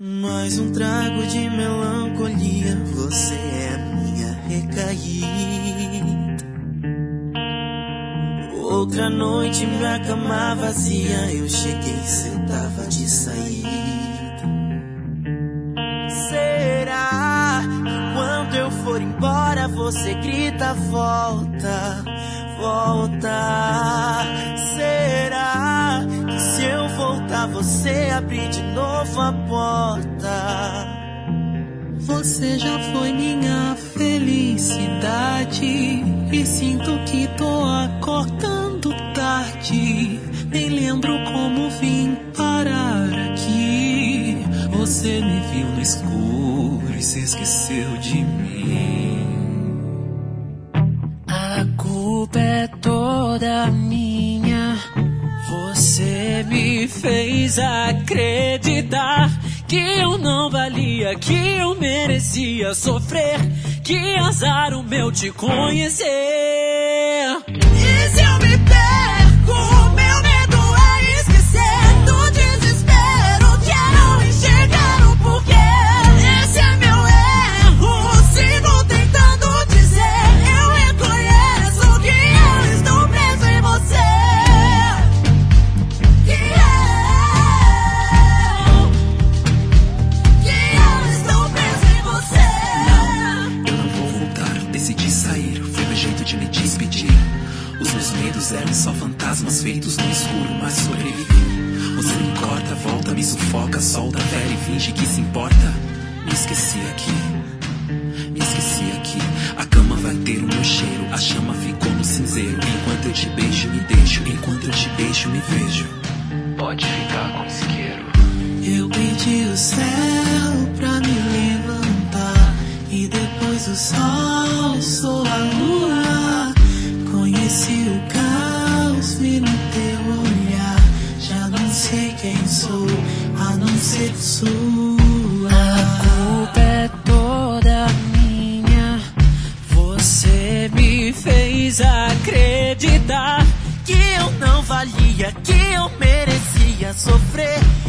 Mais um trago de melancolia, você é a minha recaída. Outra noite, minha cama vazia, eu cheguei, cê tava de saída. Será que quando eu for embora você grita volta, volta? Será que se eu voltar você abrir de novo a porta? Você já foi minha felicidade e sinto que tô acordando tarde. Nem lembro como vim parar aqui. Você me viu no escuro e se esqueceu de mim. A culpa é toda minha. Você me fez acreditar que eu não valia, que eu merecia sofrer. Que azar o meu te conhecer. E se eu me perco, meu medo é esquecer do desespero, que é não enxergar o porquê. Esse é meu erro, sigo tentando dizer. Eu reconheço que eu estou preso em você. De me despedir. Os meus medos eram só fantasmas feitos no escuro, mas sobrevivi. Você me corta, volta, me sufoca, solta, velho e finge que se importa. Me esqueci aqui, me esqueci aqui. A cama vai ter o meu cheiro, a chama ficou no cinzeiro. Enquanto eu te beijo, me deixo, enquanto eu te beijo, me vejo. Pode ficar com isqueiro. Eu pedi o céu pra me levantar, e depois o sol, sou a lua. Conheci o caos, vi no teu olhar. Já não sei quem sou, a não ser sua. A culpa é toda minha. Você me fez acreditar que eu não valia, que eu merecia sofrer.